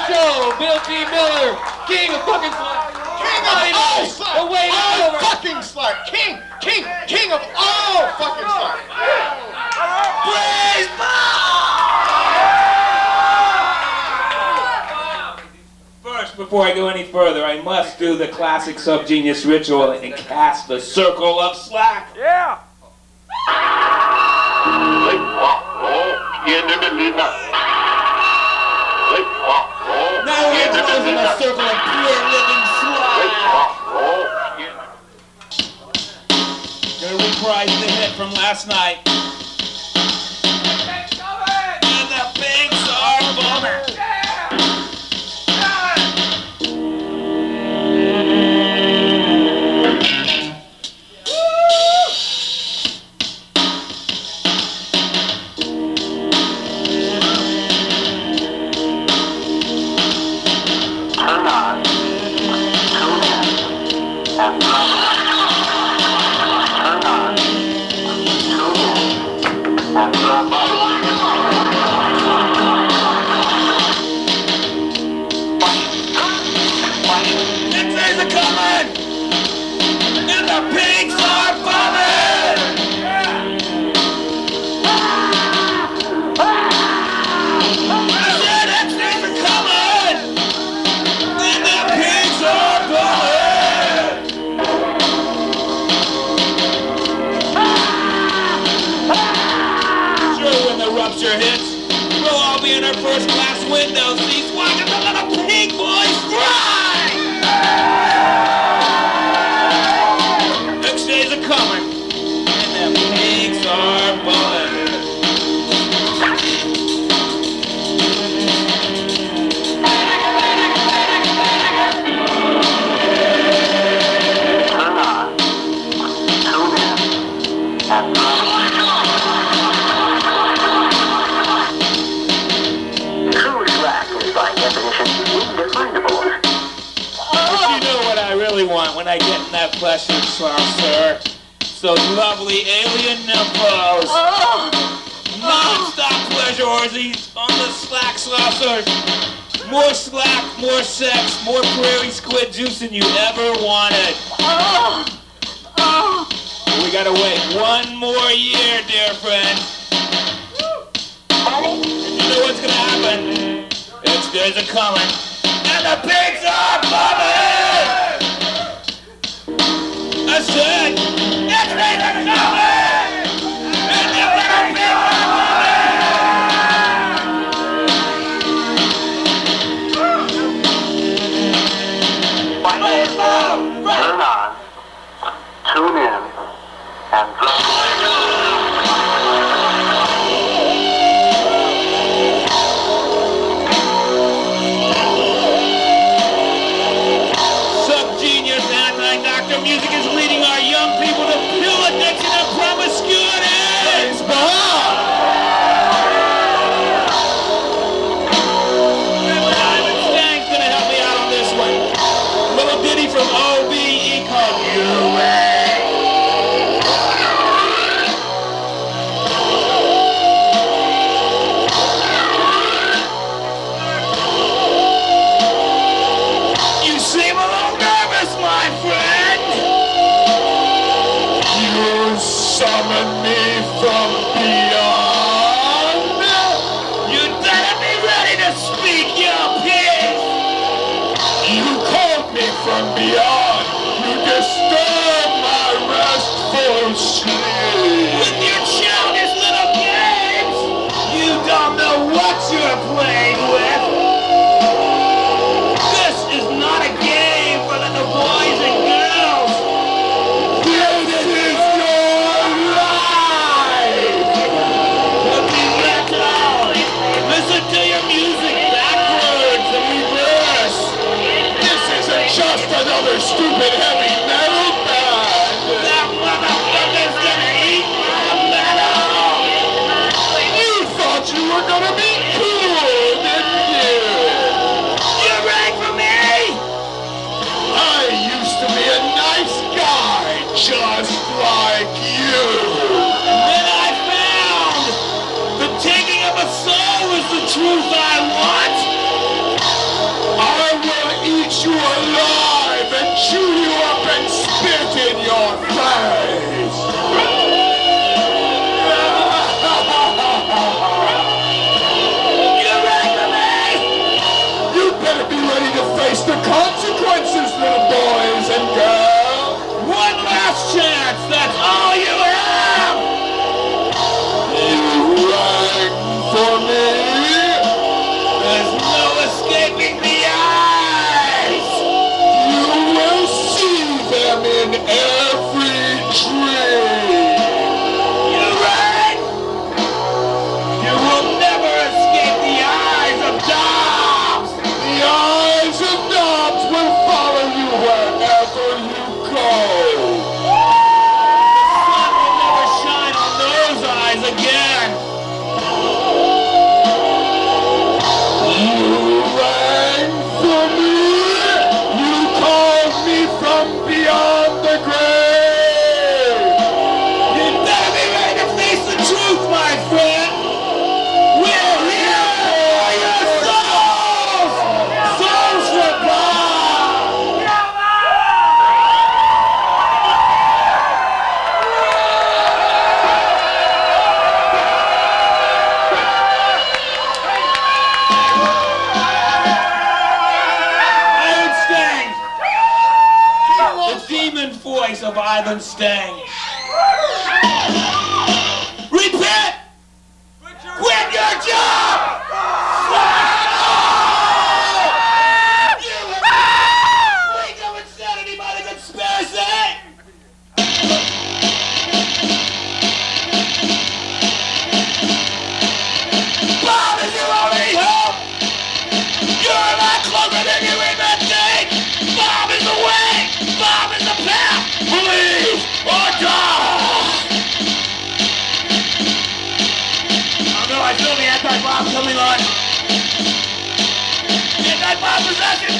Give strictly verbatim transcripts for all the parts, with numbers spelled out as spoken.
Joe, Bill T. Miller, king of fucking slack. King of all slack. Oh, wait, all over. fucking slack. King, king, king of all fucking slack. Praise First, before I go any further, I must do the classic Subgenius ritual and cast the circle of slack. Yeah! Now we're closing a circle of pure living slack. Gonna reprise the hit from last night. And the pigs are bumming. First class window seats, watching the little pig boys fly! Next days are coming, and them pigs are bulling. Turn on, tune in, and want when I get in that pleasure saucer. Those lovely alien nymphos. Oh. Non-stop pleasure orgies on the slack saucer. More slack, more sex, more prairie squid juice than you ever wanted. Oh. Oh. We gotta wait one more year, dear friend. And you know what's gonna happen? It's days are coming, and the pigs are bumming! I said, it's days are coming, and the pigs are bumming! turn on, tune in, and drop. Music is leading our young people to pill addiction and promiscuity! It's Bob! Ivan Stang's gonna help me out on this one. A little ditty from O B E called You Way. You seem a little nervous, my friend! Summon me from beyond. You better be ready to speak, you pig. You called me from beyond. You disturb my restful sleep. With your childish little games, you don't know what you're playing with. This is not a game for little boys and girls. This is listen to your music backwards and reverse. This isn't just another stupid heavy metal band. That motherfucker's gonna eat me. voice of Ivan Stang. Repent! Quit your job! You have freak of insanity by the conspiracy! Bob is your only hope! You're a lot closer than you even think! Bob is the way! Bob is the path! Believe or die! Oh no, I feel the anti-Bob coming on! Anti-Bob possession!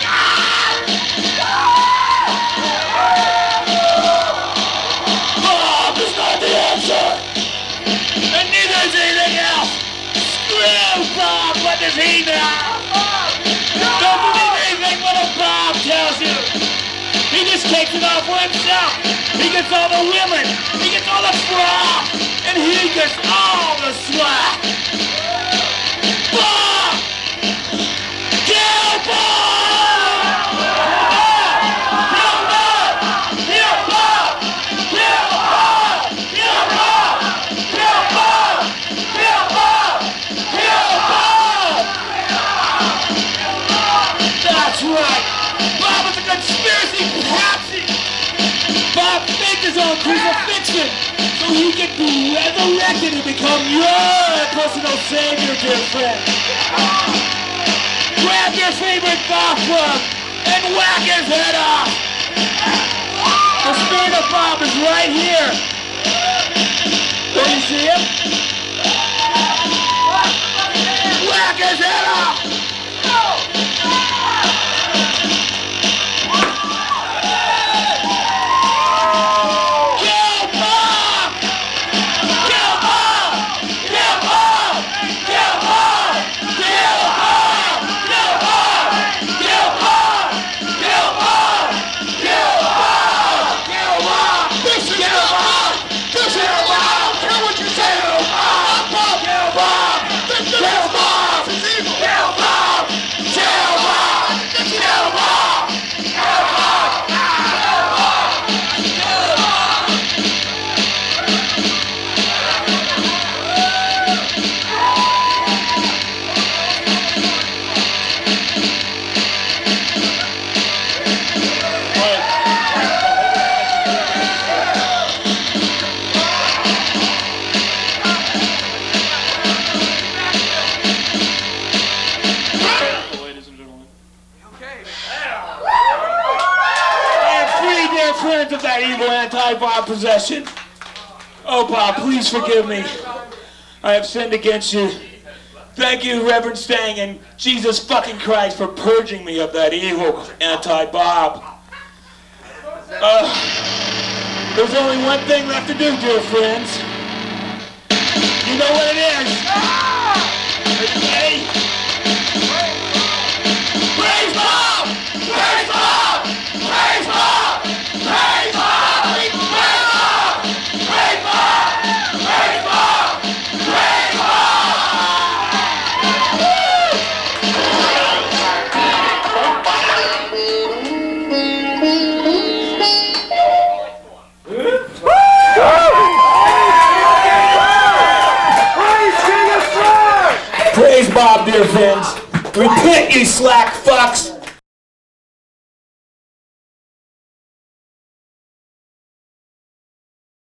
Bob is not the answer! And neither is anything else! Screw Bob! What does he know? Don't believe anything what a Bob tells you! He just takes it all for himself! He gets all the women! He gets all the fraud! And he gets all the slack! Bob! Kill Bob! Kill Bob! Kill Bob! Kill Bob! Kill Bob! Kill Bob! Kill Bob! Kill Bob! That's right! Bob is a conspiracy patsy! Bob faked his own crucifixion so he could be resurrected and become your personal savior, dear friend! Grab your favorite golf club and whack his head off! The spirit of Bob is right here! Don't you see him? Whack his head off! Kill Bob! Kill Bob! Kill Bob! Kill Bob! Kill Bob! Kill Bob! Kill Bob! Kill Bob! Kill Bob! Kill Bob! This is Kill not Bob! Bob! This is not Bob! Kill what you say! Kill Bob! Bob! Kill Bob! This is Kill not Bob! Bob! This is evil! Kill Bob! Kill Bob! Kill Bob! Kill Bob! Kill Bob! Kill Bob! I am free, dear friends of that evil anti-Bob possession. Oh, Bob, please forgive me. I have sinned against you. Thank you, Reverend Stang and Jesus fucking Christ, for purging me of that evil anti-Bob. Uh, there's only one thing left to do, dear friends. You know what it is. Are you ready? Praise Bob! Praise Bob! Praise Bob! Praise Bob! Praise Bob! Praise Bob! Praise Bob! Praise Praise Bob, dear friends. Repent, you slack fucks.